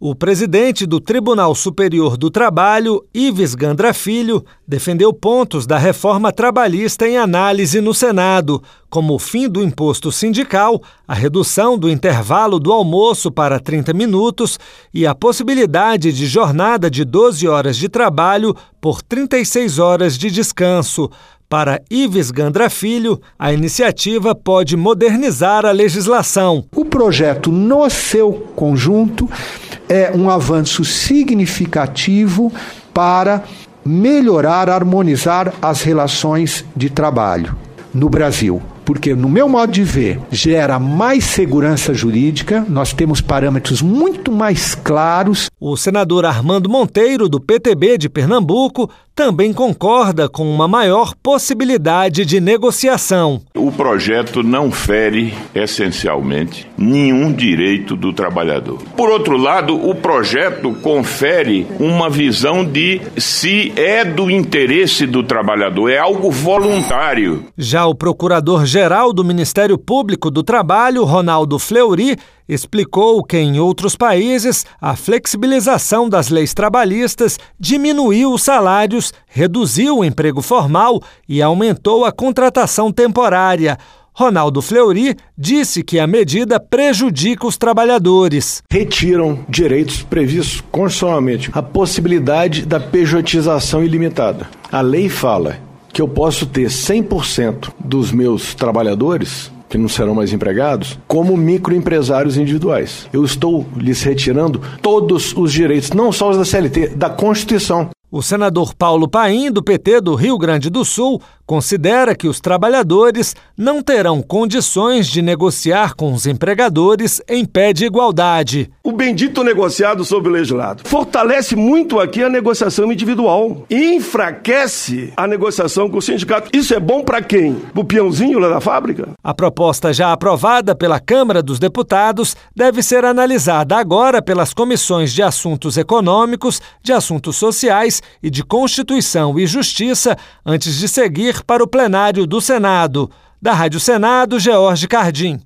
O presidente do Tribunal Superior do Trabalho, Ives Gandra Filho, defendeu pontos da reforma trabalhista em análise no Senado, como o fim do imposto sindical, a redução do intervalo do almoço para 30 minutos e a possibilidade de jornada de 12 horas de trabalho por 36 horas de descanso. Para Ives Gandra Filho, a iniciativa pode modernizar a legislação. O projeto, no seu conjunto, é um avanço significativo para melhorar, harmonizar as relações de trabalho no Brasil. Porque, no meu modo de ver, gera mais segurança jurídica, nós temos parâmetros muito mais claros. O senador Armando Monteiro, do PTB de Pernambuco, também concorda com uma maior possibilidade de negociação. O projeto não fere, essencialmente, nenhum direito do trabalhador. Por outro lado, o projeto confere uma visão de se é do interesse do trabalhador, é algo voluntário. Já o procurador-geral do Ministério Público do Trabalho, Ronaldo Fleury, explicou que em outros países a flexibilização das leis trabalhistas diminuiu os salários, reduziu o emprego formal e aumentou a contratação temporária. Ronaldo Fleury disse que a medida prejudica os trabalhadores. Retiram direitos previstos constitucionalmente, a possibilidade da pejotização ilimitada. A lei fala que eu posso ter 100% dos meus trabalhadores, que não serão mais empregados, como microempresários individuais. Eu estou lhes retirando todos os direitos, não só os da CLT, da Constituição. O senador Paulo Paim, do PT do Rio Grande do Sul, considera que os trabalhadores não terão condições de negociar com os empregadores em pé de igualdade. O bendito negociado sob o legislado fortalece muito aqui a negociação individual e enfraquece a negociação com o sindicato. Isso é bom para quem? O peãozinho lá da fábrica? A proposta já aprovada pela Câmara dos Deputados deve ser analisada agora pelas comissões de Assuntos Econômicos, de Assuntos Sociais e de Constituição e Justiça antes de seguir para o plenário do Senado. Da Rádio Senado, George Cardim.